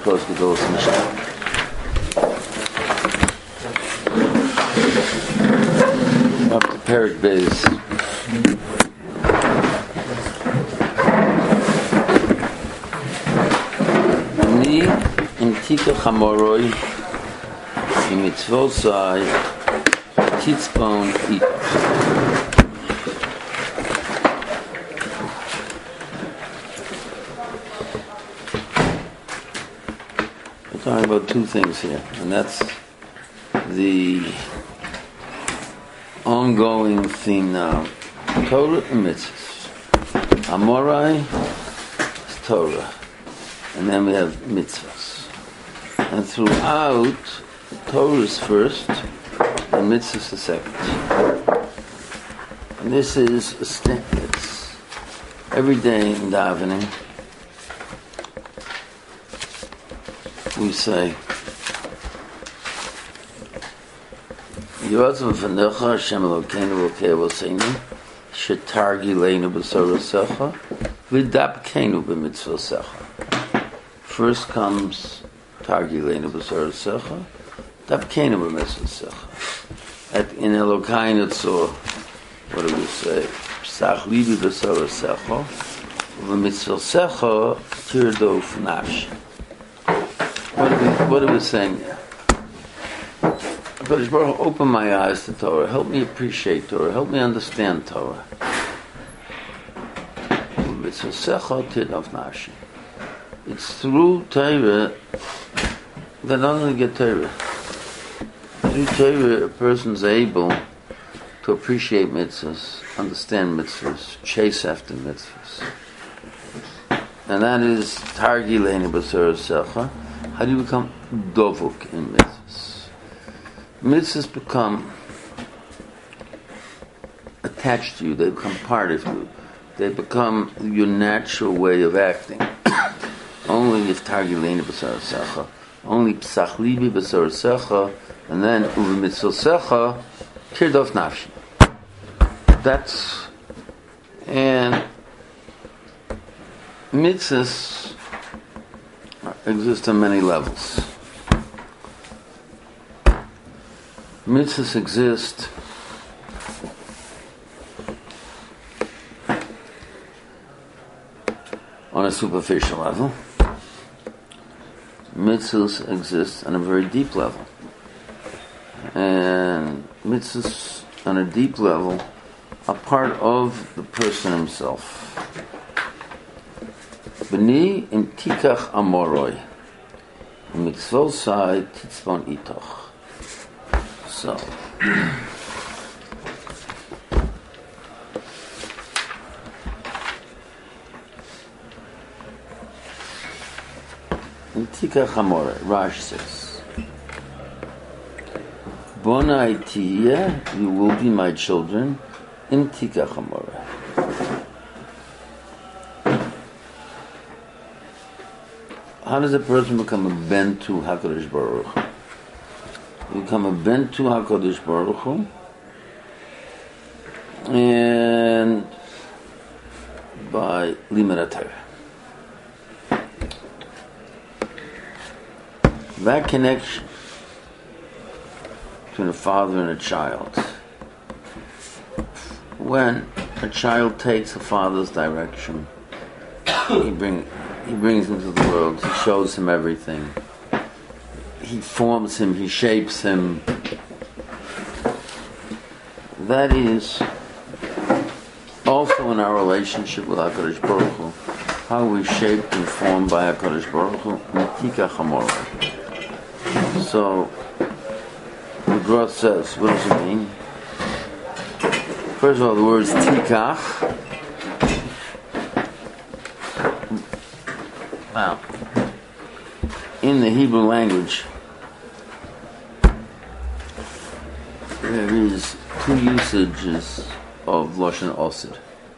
Kos Gedolos Mishnah. Up to Perek Beis. Ni in Tika Chamoroi in Mitzvosai Titzbon Itos. We're talking about two things here, and that's the ongoing theme now. Torah and mitzvahs. Amorai is Torah, and then we have mitzvahs. And throughout, Torah is first, and mitzvahs is second. And this is it's every day in davening. We say, Yotzim v'necha Hashem Elokeinu v'okei v'oseinu shetargileinu b'sorosecha v'dapkeinu b'mitzvosecha. First comes targileinu b'sorosecha, dapkeinu b'mitzvosecha. In Elokeinu tzor, what do we say? Psach libi b'sorosecha v'mitzvosecha tirdof nafshi. What are we saying here? HaKadosh Baruch Hu, open my eyes to Torah. Help me appreciate Torah. Help me understand Torah. It's through Torah that not only get Torah. Through Torah, a person's able to appreciate mitzvahs, understand mitzvahs, chase after mitzvahs. And that is Targileinu b'sorosecha. How do you become dovuk in mitzvahs? Mitzvahs become attached to you. They become part of you. They become your natural way of acting. Only if targileinu b'sorosecha, only psach libi b'sorosecha, and then u'v'mitzvosecha tirdof nafshi. That's and mitzvahs exist on many levels. Mitzvahs exist on a superficial level. Mitzvahs exist on a very deep level. And mitzvahs on a deep level are part of the person himself. B'ni im tikach amoroi, mitzvosai titzbon itoch. So, in tikach amoroi, Rash says, Bonai tiyeh, you will be my children, in tikach amoroi. How does a person become a ben to HaKadosh Baruch Hu? You become a ben to HaKadosh Baruch Hu, and by limud Torah. That connection between a father and a child. When a child takes a father's direction, he brings him to the world. He shows him everything. He forms him. He shapes him. That is also in our relationship with HaKadosh Baruch Hu, how we shaped and formed by HaKadosh Baruch Hu. Tikach amoroi. So the Gra says, what does it mean? First of all, the word is tikach. Now, in the Hebrew language, there is two usages of Lashon Osid.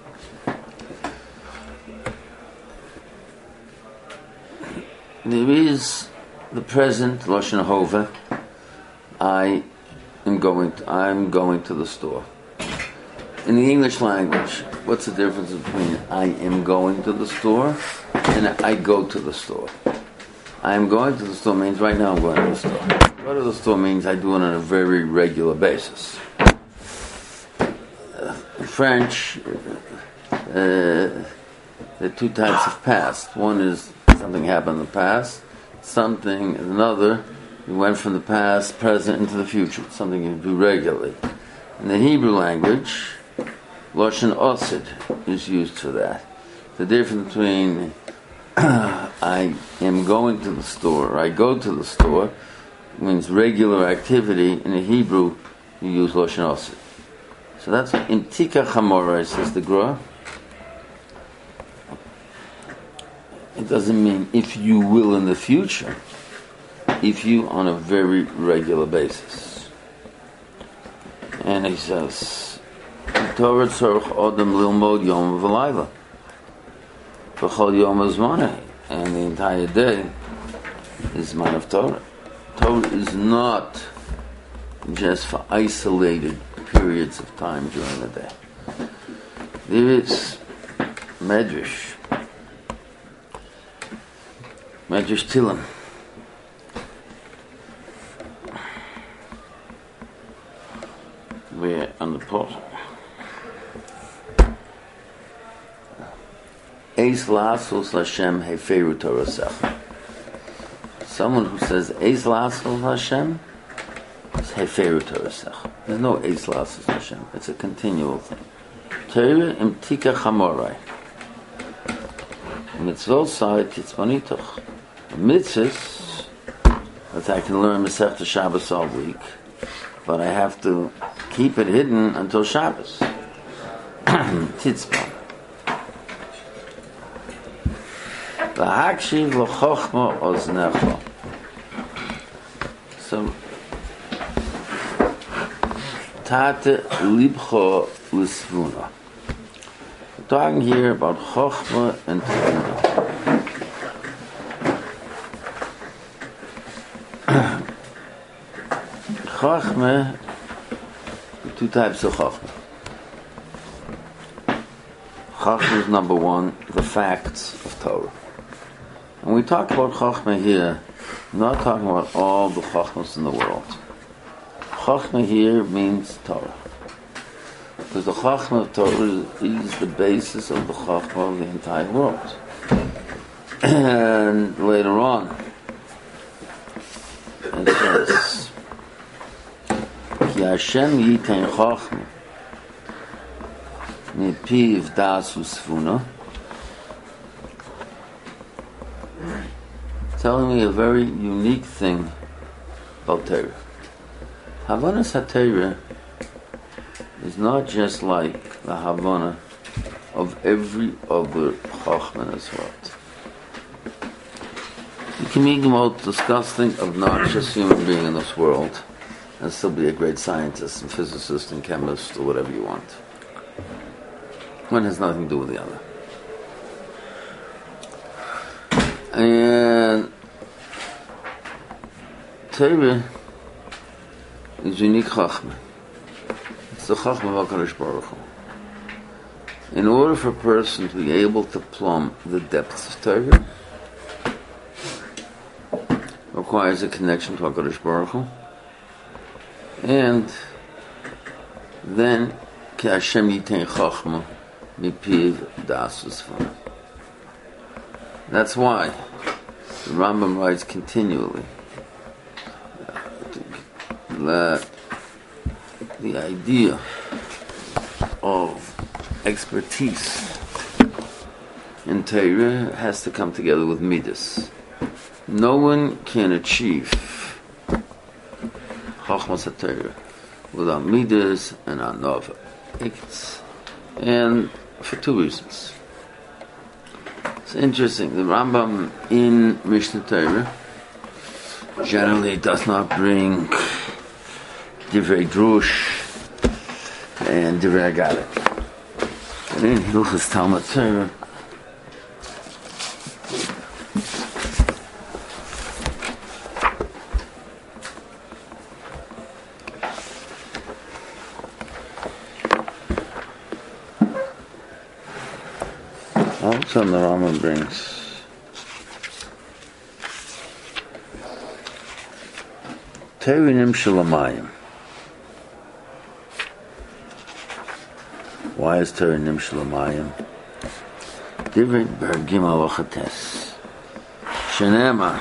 There is the present Lashon Hova. I'm going to the store. In the English language, what's the difference between I am going to the store and I go to the store? I'm going to the store means right now I'm going to the store. Go to the store means I do it on a very regular basis. In French, there are two types of past. One is something happened in the past. Something, another, you went from the past, present, into the future. Something you do regularly. In the Hebrew language, Lashon Osid is used for that. The difference between I am going to the store, or I go to the store, means regular activity. In the Hebrew, you use Lashon Osid. So that's Imtika Chamora, says the Gra. It doesn't mean if you will in the future, if you on a very regular basis. And he says, Torah tzorch odem lilmod yom v'layla. V'chol yom azmaneh. And the entire day is man of Torah. Torah is not just for isolated periods of time during the day. There is Medrash Tilim. We're on the portal. Eis la'asos Hashem heferu Torasech. Someone who says Eis la'asos Hashem is heferu Torasech. There's no Eis la'asos Hashem. It's a continual thing. Torah imtika chamorai. Mitzvot side titzmonitoch. Mitzvahs that I can learn Masechta Shabbos all week, but I have to keep it hidden until Shabbos. Titzpah. V'hakshiv l'chochma oznecha. So, tate libcho l'svuna. We're talking here about chochma and tvuna. Chochma, two types of chochma. Chochma is number one, the facts of Torah. When we talk about chochma here, we're not talking about all the chochmas in the world. Chochma here means Torah. Because the chochma of Torah is the basis of the chochma of the entire world. And later on, it says, Ki Hashem yitein chochma mipiv das usfuna, telling me a very unique thing about Torah. Havanas HaTorah is not just like the Havana of every other chochma in this world. You can be the most disgusting, obnoxious human being in this world and still be a great scientist and physicist and chemist or whatever you want. One has nothing to do with the other. And Torah is unique chachma. It's the chachma of HaKadosh Baruch Hu. In order for a person to be able to plumb the depths of Torah, requires a connection to HaKadosh Baruch Hu, and then Ki Hashem yitein chachma mipiv das usfuna. That's why the Rambam writes continually that the idea of expertise in Torah has to come together with midas. No one can achieve Chachmas HaTorah without midas and anova. And for two reasons. It's interesting. The Rambam in Mishnah Torah generally does not bring Divrei Drush and Divrei Agadah. But in Hilchos Talmud Torah, all of a sudden the Rambam brings Teirinim Shalamayim. Why is Teirinim Shalamayim? Divrei Bergim Alochates. Shenema.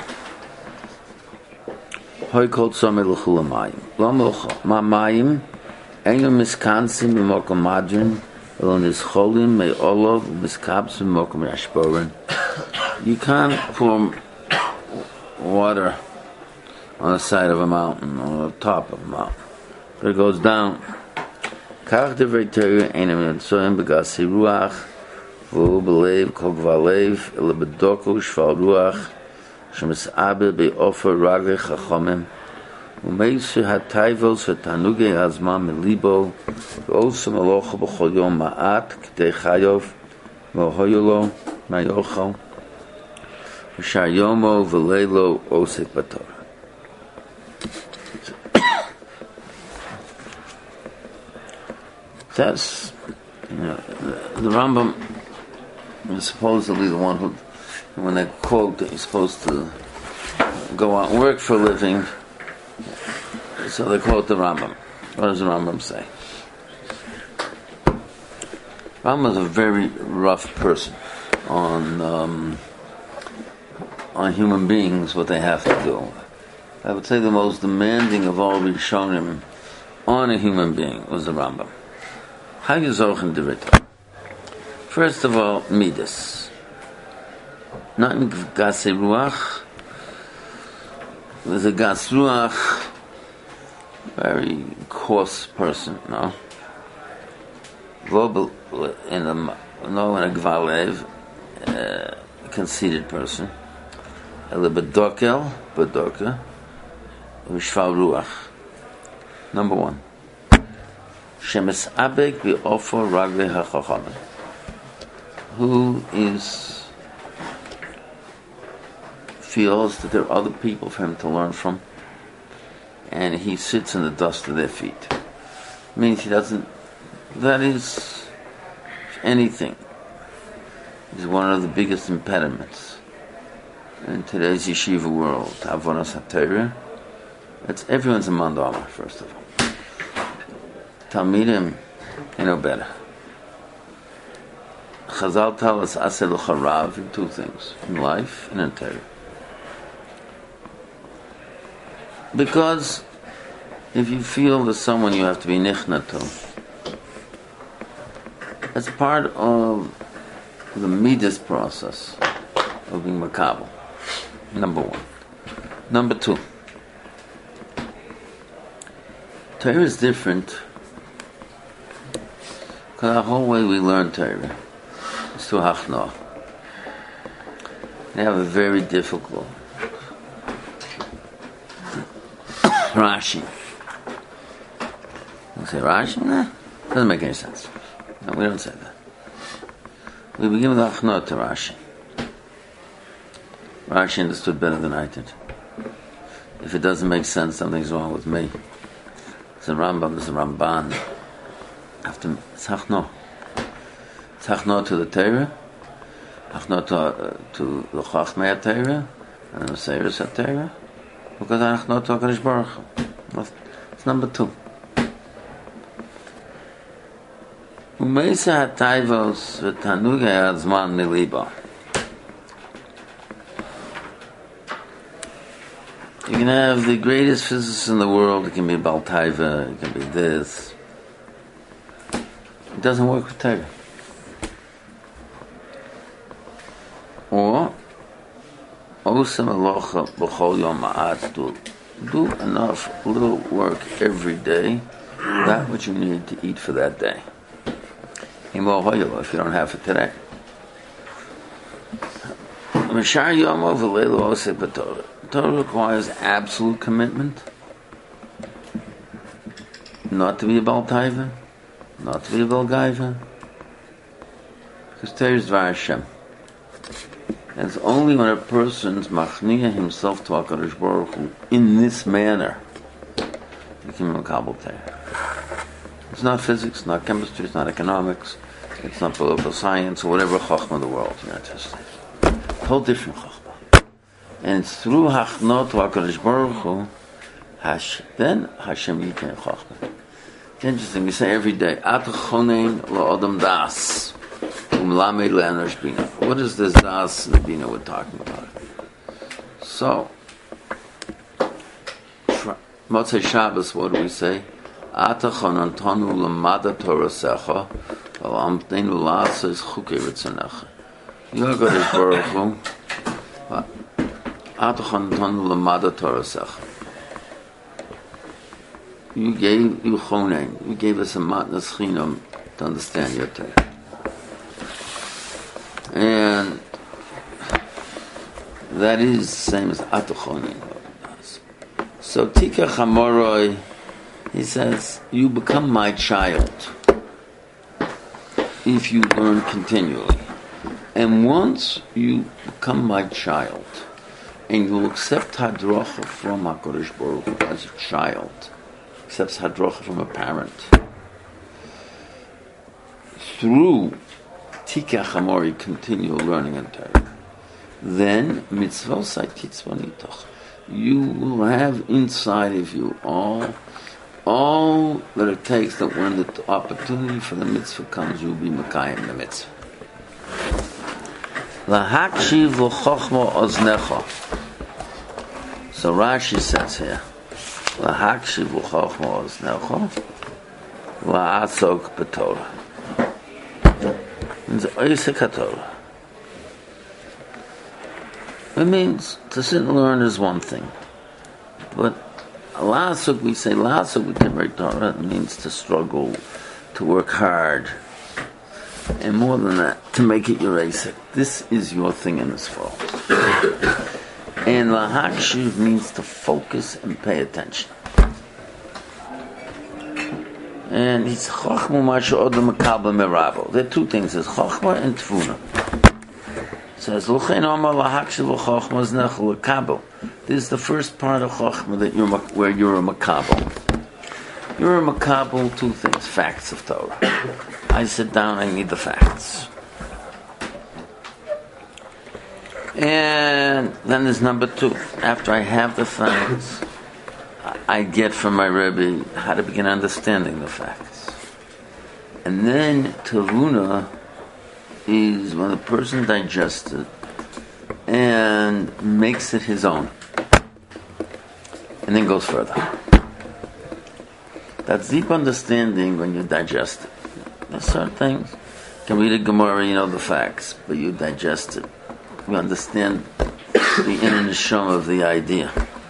Hoy kol tzomei l'chulamayim. Lo melcha. Mamayim. Enu miskansim b'mokom madrin. Elo nischolim me'olov miskabsim b'mokom yashborin. You can't pour water on the side of a mountain, on the top of a mountain. But it goes down. Kach divrei Torah enim nitzoim b'gasi ruach v'hu b'leiv kol gvalev ele b'doko shval ruach shemis'abe be'ofer ragli chachomim u'meishe hatayvos v'tanugei hazman melibo v'osem alocha b'chol yom ma'at k'dei chayov v'hoyolo ma'yochal v'shayomo v'leilo osek b'torah. That's, the Rambam is supposedly the one who, when they quote that you're supposed to go out and work for a living, so they quote the Rambam. What does the Rambam say? Rambam is a very rough person on human beings, what they have to do. I would say the most demanding of all Rishonim on a human being was the Rambam. How you zochen divrei Torah? First of all, midas. Not in gasei ruach. There's a gas ruach, very coarse person, no? In a gvalev, conceited person. Ele bedokel, v'shval ruach. Number one. Shemes abek v'ofor ragli hachachamim, who feels that there are other people for him to learn from, and he sits in the dust of their feet. Means he doesn't. That is, if anything, is one of the biggest impediments in today's yeshiva world. Avonos HaTorah. It's everyone's a mandama, first of all. Talmidim, you know better. Chazal tell us asel charav in two things, in life and in Torah. Because if you feel there's someone you have to be nichna to, that's part of the midas process of being makabel. Number one. Number two. Torah is different. The whole way we learn Torah is through Hachnoah. They have a very difficult Rashi. You say Rashi? Nah, doesn't make any sense. No, we don't say that. We begin with Hachnoah to Rashi. Rashi understood better than I did. If it doesn't make sense, something's wrong with me. It's a Rambam, it's a Ramban. After it's Hachnoah. It's Hachnoah to the Torah, Hachnoah to the Chachmei HaTorah, and the Seiros HaTorah, because Hachnoah to HaKadosh Baruch Hu. It's number two. Umeisa HaTayvos v'tanugei hazman milibo. You can have the greatest physicist in the world, it can be Baal Taiva, it can be this. It doesn't work with Torah. Or osem alocha b'chol yom ma'at, do enough little work every day, that which you need to eat for that day. If you don't have it today. Torah requires absolute commitment, not to be a Baal Taiva, not to be a Baal Gaiva, because Torah is Dvar Hashem. And it's only when a person's machniya himself to HaKadosh Baruch Hu in this manner he can makabel Torah. It's not physics, it's not chemistry, it's not economics, it's not political science, or whatever chachma of the world. It's a whole different chachma. And it's through hachnot to HaKadosh Baruch Hu Then Hashem Yiten Chochmah. It's interesting, we say every day, Ata Chonein La'odam Das, Umlamed Le'anosh Bina. What is this Das and Bina we're talking about? So, Motzei Shabbos, what do we say? Ata Chonantonu Lamada Torah Secha, Alamtenu La'asa Chukei Ritzanecha. Yogadosh Baruch Hu, Ata Chonantonu Lamada Torah Secha. You gave us a matnas chinam to understand your Torah. And that is the same as Atochonin. So Tika Chamoroi, he says, you become my child if you learn continually. And once you become my child, and you accept Hadracha from HaKadosh Baruch Hu as a child, accepts Hadracha from a parent, through Tika Chamori, continual learning and Torah, then mitzvosai titzvanitoch, you will have inside of you all that it takes, that when the opportunity for the mitzvah comes, you'll be Mekayim the mitzvah. Lahakshiv v'chochma oznecha. So Rashi says here, Lahakshiv v'chochma oznecha la'asok b'torah. Means oisek haTorah. It means to sit and learn is one thing, but la'asok, we say la'asok, we can write Torah, it means to struggle, to work hard, and more than that, to make it your asik. This is your thing in this world. And lahakshiv means to focus and pay attention. And it's chochma masha odom makabel meravo. There are two things: there's chochma and tefuna. It says l'chein omar lahakshiv l'chochma znech l'kabel. This is the first part of chochma that where you're a makabel. You're a makabel two things: facts of Torah. I sit down, I need the facts. And then there's number two. After I have the facts, I get from my Rebbe how to begin understanding the facts. And then Tavuna is when the person digests it and makes it his own. And then goes further. That's deep understanding when you digest it. There's certain things. You can read a Gemara, you know the facts, but you digest it. You understand the inner neshama of the idea.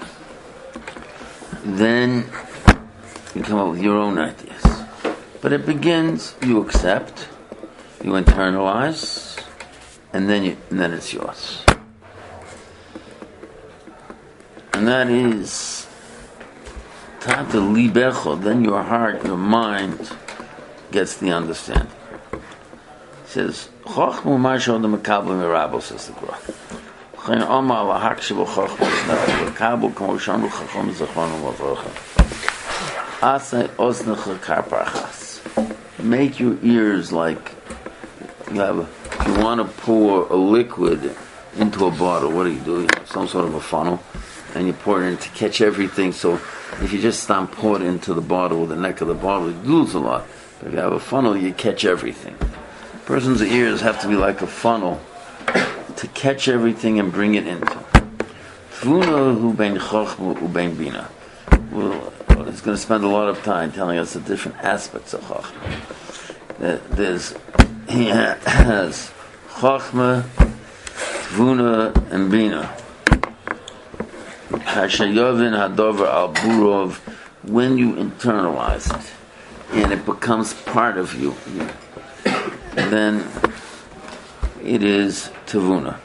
Then you come up with your own ideas. But it begins, you accept, you internalize, and then it's yours. And that is Tata libecho, then your heart, your mind gets the understanding. It says, Chochmu masho the makabel mirabo, says the Gemara. Chen omar lahakshiv chochmu znech makabel kamo shanu chachom zechonu lavocha. Asay oznecha karparchas. Make your ears like you want to pour a liquid into a bottle. What do? You have some sort of a funnel, and you pour it in to catch everything. So if you just stop pour it into the bottle with the neck of the bottle, you lose a lot. But if you have a funnel, you catch everything. A person's ears have to be like a funnel to catch everything and bring it into. Tvuna hu bein chochma u bein bina. Well, he's going to spend a lot of time telling us the different aspects of chochma. He has chochma, tvuna, and bina. Hashayovin hadover al burov, when you internalize it and it becomes part of you, then it is tevuna.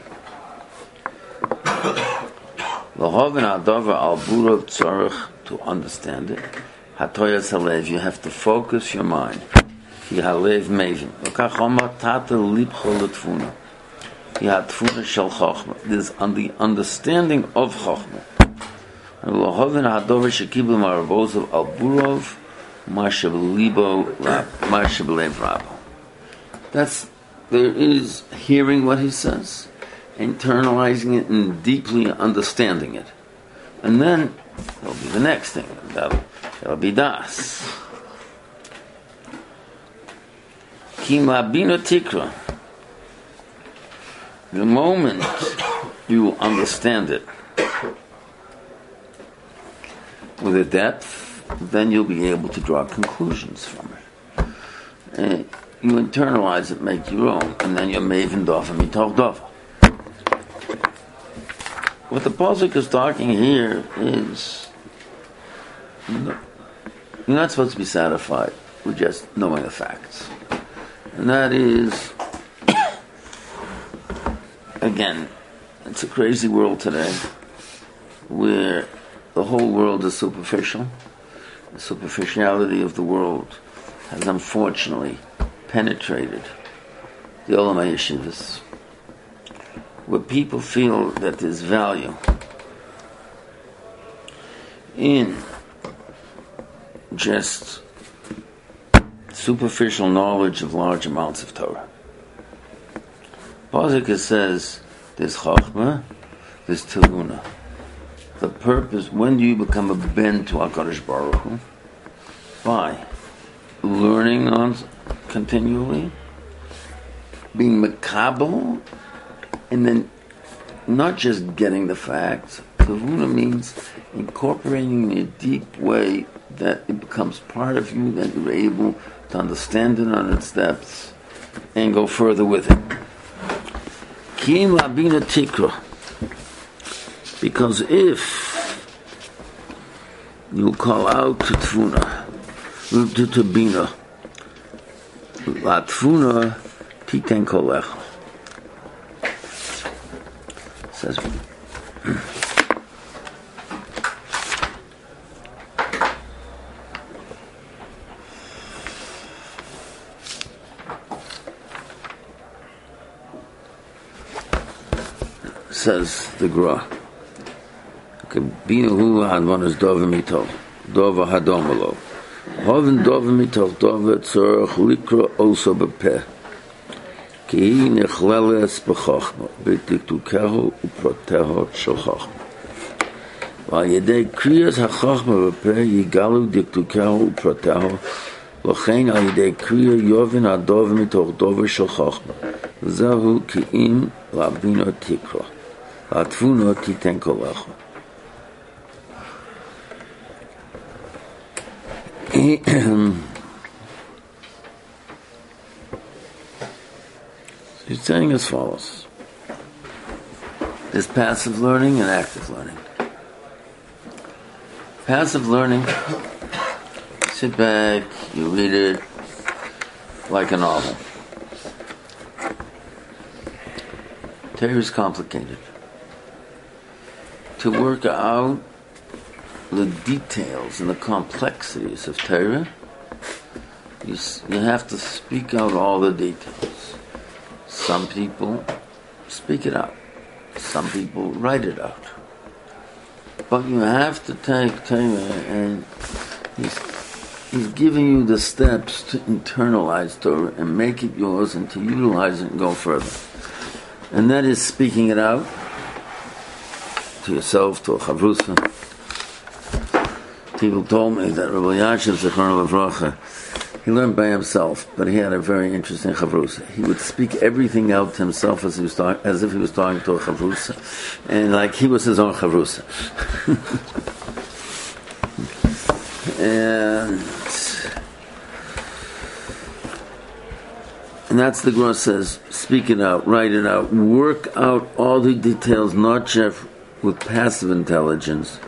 Lahovin hadover al burov tzarech, to understand it. Hatoyas halev, you have to focus your mind. Ki halev mevin. Lokach omar tata libcho letvuna. Ki hatfuna shel chochma. This is on the understanding of chochma. Lahovin hadover shekibel marabozov al burov mashab libo mashab lev rabo. There is hearing what he says, internalizing it, and deeply understanding it. And then That'll be the next thing. That'll be das. Ki ma'abina tikra. The moment you understand it with a depth, then you'll be able to draw conclusions from it. And you internalize it, make your own, and then you're maven dofa mitov dofa. What the pasuk is talking here is you're not supposed to be satisfied with just knowing the facts. And that is, again, it's a crazy world today where the whole world is superficial. The superficiality of the world has unfortunately penetrated the Olamai Yeshivas, where people feel that there's value in just superficial knowledge of large amounts of Torah. Pasuk says there's Chachma, there's Tevuna. The purpose, when do you become a ben to HaKadosh Baruch Hu? By learning on continually, being makabel, and then not just getting the facts. Tevuna means incorporating in a deep way that it becomes part of you, that you're able to understand it on its depths and go further with it. Kim labina tikra. Because if you call out to Tevuna, to Bina, la Tevuna titen kolecha. Says the Gra. Bina hu hadvan is dova mitov, dova hadomalo. Hoven dova mitov dova tzorach likra also bepeh. Ki hi nechleles b'chochma, b'tiktukehu u'proteho shel chochma. V'al yedei kriyas ha'chochma bepeh yigalu diktukehu u'proteho, l'chein al yedei kriya yovin ha'dova mitov dova shel chochma. Zahu ki'im labina tikra. La'tfuna titen kolecha. He's saying as follows: there's passive learning and active learning. Passive learning, sit back, you read it like a novel. Torah is complicated. To work out the details and the complexities of Torah, you have to speak out all the details. Some people speak it out. Some people write it out. But you have to take Torah, and he's giving you the steps to internalize Torah and make it yours and to utilize it and go further. And that is speaking it out to yourself, to a chavrusa. People told me that Rabbi Yashiv Zechron Levracha, he learned by himself, but he had a very interesting chavrusa. He would speak everything out to himself as if he was talking to a chavrusa, and like he was his own chavrusa. And that's the Gra says, speak it out, write it out, work out all the details, not just with passive intelligence,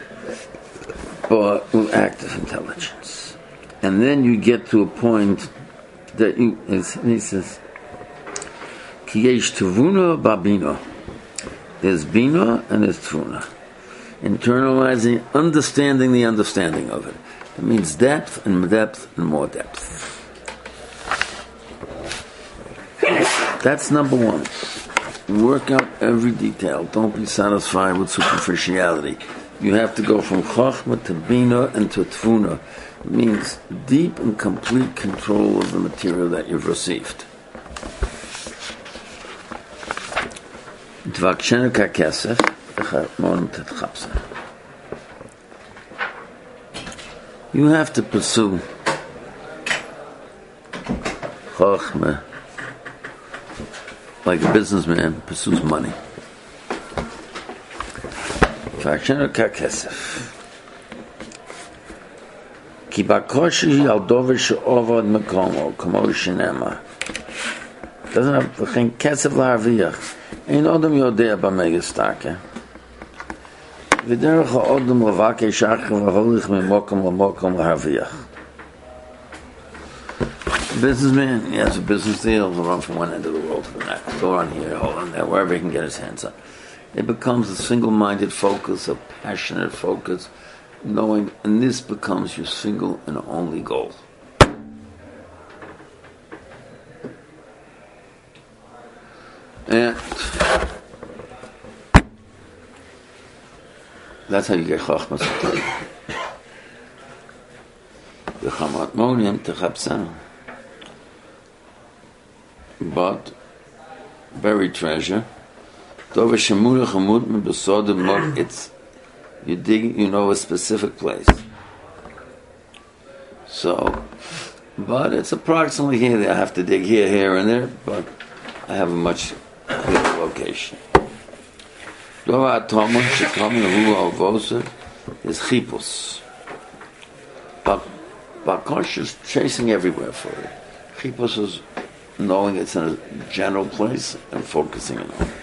but with active intelligence. And then you get to a point that he says, Ki yesh tevuna babina. There's bina and there's tevuna. Internalizing, understanding the understanding of it. It means depth and more depth. That's number one. Work out every detail. Don't be satisfied with superficiality. You have to go from Chachma to Bina and to Tfuna. It means deep and complete control of the material that you've received. You have to pursue Chochmah like a businessman pursues money. Doesn't have to think kesef la'arviach. Ein odom yodea b'megastarke. V'derech ha'odom levake shachar v'holich mimokom l'mokom la'arviach. Businessman, he has a business deal to run from one end of the world to the next. Go on here, hold on there, wherever he can get his hands on. It becomes a single-minded focus, a passionate focus, knowing, and this becomes your single and only goal. And that's how you get Chochmah. V'chamat monim techapsenu. But buried treasure. It's you dig, you know, a specific place. So, but it's approximately here. I have to dig here, here, and there. But I have a much clearer location. Is chipus. But Bakosh is chasing everywhere for it. Chipus is knowing it's in a general place and focusing on it.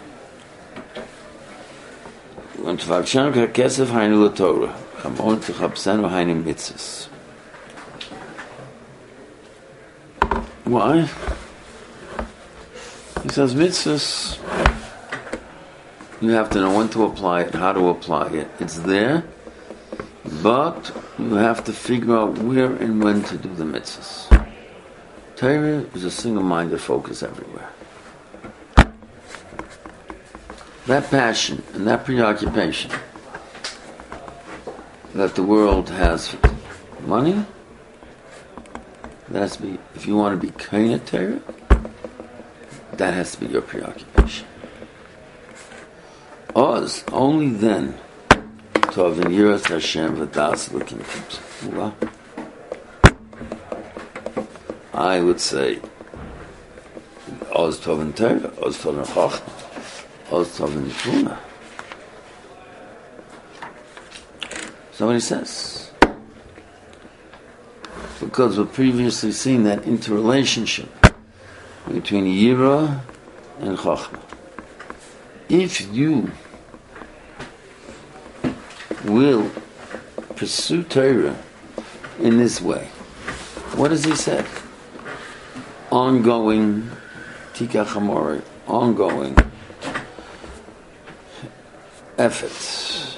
Und Tavchanka Kesef Hainu Torah. Chamon Techapsenu Hainu Mitzvahs. Why? He says mitzvahs, you have to know when to apply it, how to apply it. It's there, but you have to figure out where and when to do the mitzvahs. Torah is a single-minded focus everywhere. That passion and that preoccupation that the world has for money, that has to be, if you want to be Kenya Torah, that has to be your preoccupation. Oz, only then, Tovin Yiras Hashem V'das L'kim Kimsa. I would say, Oz Tovin Torah, Oz Tovin Chochmah, Oz Tovin Yifuna. Somebody says, because we've previously seen that interrelationship between Yira and Chochmah. If you will pursue Torah in this way, what does he say? Ongoing Tikach Hamori, ongoing efforts.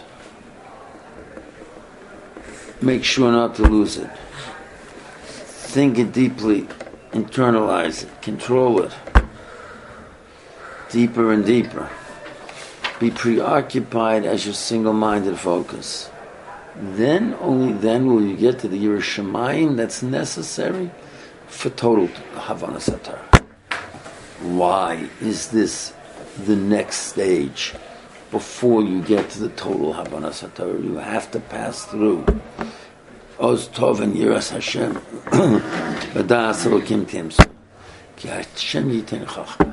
Make sure not to lose it. Think it deeply, internalize it, control it. Deeper and deeper. Be preoccupied as your single-minded focus. Then, only then will you get to the Yiras Shamayim that's necessary for total Havanas HaTorah. Why is this the next stage before you get to the total Havanas HaTorah? You have to pass through Oz Tov and Yiras Hashem V'das Elokim Timsa Ki Hashem Yiten Chochmah.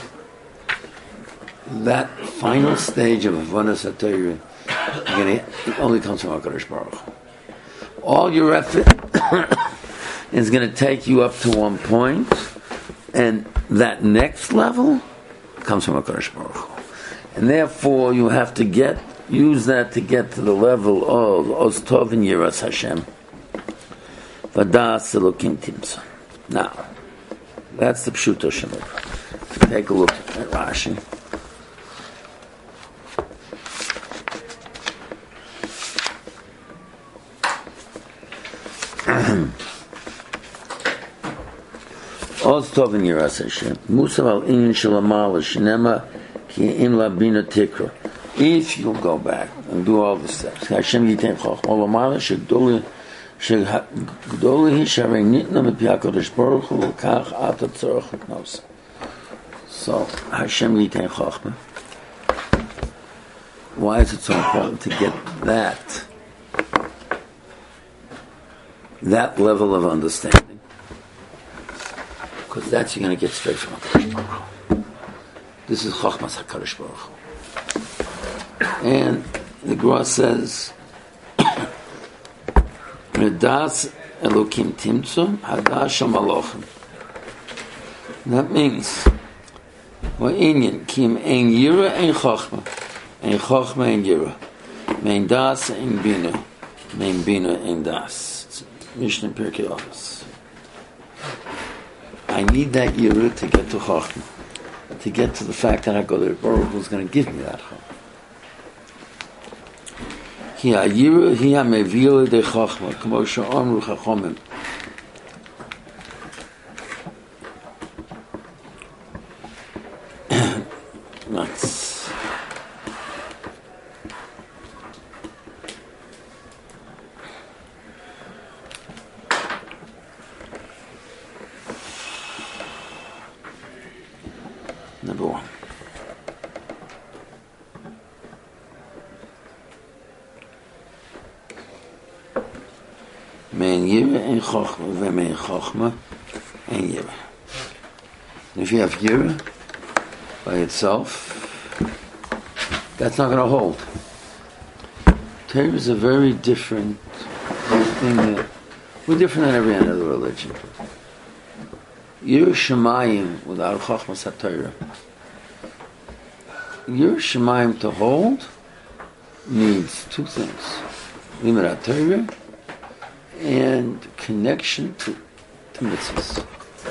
That final stage of Havanas HaTorah it only comes from HaKadosh Baruch Hu. All your effort is going to take you up to one point, and that next level comes from HaKadosh Baruch Hu. And therefore, you have to use that to get to the level of Oz Tov and Yiras Hashem. V'das Elokim Timsa. Now, that's the Pshuto Shemot. Take a look at Rashi. Oz Tov and Yiras Hashem. Musav al Inyan Shalamal Shnema Ki Im Labina Tikra. If you go back and do all the steps, Hashem Yiten Chochmah Olamala Shegdoli Sharei Nitna Mipi HaKadosh Baruch Hu L'kach Ata Tzorach L'knos. So Hashem Yiten Chochmah. Why is it so important to get that that level of understanding, because that's you're going to get straight from HaKadosh Baruch Hu. This is Chochmas HaKadosh Baruch Hu. And the Gemara says, Redas Elokim Timtzum Hadash HaMalachim. That means, Wa'inyan Kim Ein Yira Ein Chochma, Ein Chochma Ein Yira, Mein Das Ein Bina, Mein Bina Ein Das. It's Mishnah Pirkei Avos. I need that Yira to get to Chochma, to get to the fact that HaKadosh Baruch Hu is going to give me that Chochma. Hi Yira Hi HaMevila De Chochma, K'mo She'omru Chachomim. That's number one. Mein Yira and Chochma, Ve'mein Chochma and Yira. And if you have Yira by itself, that's not going to hold. Torah is a very different thing. We're different than every other religion. Yira Shemayim without Chochmas HaTorah. Yira Shemayim to hold needs two things: Limud HaTorah and connection to mitzvahs.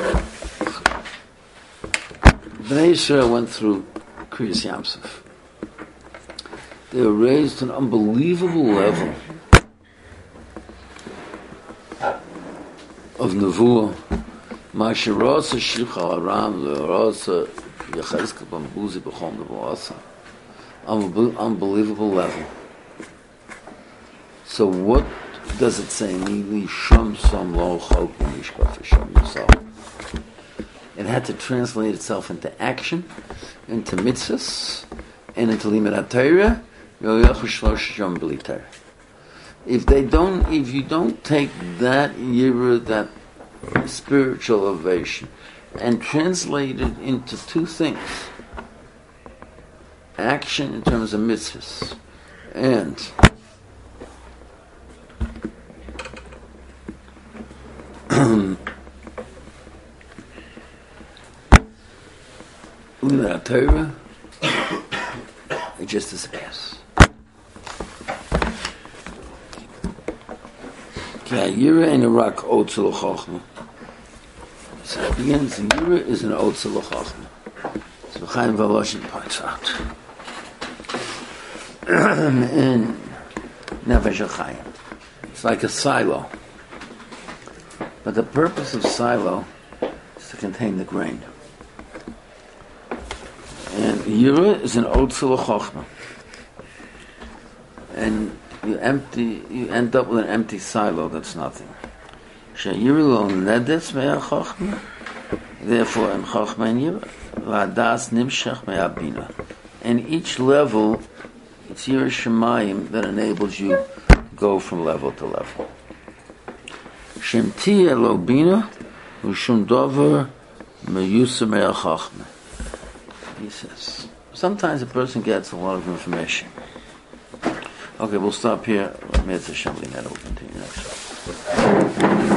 Bnei Yisrael went through Kriyas Yamsuf. They were raised to an unbelievable level of nevuah. Ma'asherasa Shlicha Aram Le'arasa Yechezkel Bambuzi B'chom Nevuasa. Unbelievable level. So what does it say? Nili Sham Sam Lo Chok Mishkaf Sham Yisrael. It had to translate itself into action, into mitzvahs, and into limud HaTorah. If you don't take that yira, that spiritual elevation, and translate it into two things: action in terms of mitzvahs, and limud HaTorah, it just disappears. Yira in Iraq, Otzel Chochma. So it begins, Yira is an Otzel Chochma. So Chaim Volozhin points out. In Nefesh HaChaim. It's like a silo. But the purpose of silo is to contain the grain. And Yira is an Otzel Chochma. And you end up with an empty silo that's nothing. She'yira nedes me'ah chochma, therefore in chochma and yira, v'adas nimshach me'ah bina. And each level, it's yira shemayim that enables you to go from level to level. Shem tiyeh lo bina, u'shum dover me'yusa me'ah chochma. He says, sometimes a person gets a lot of information. Okay, we'll stop here. We'll continue next week.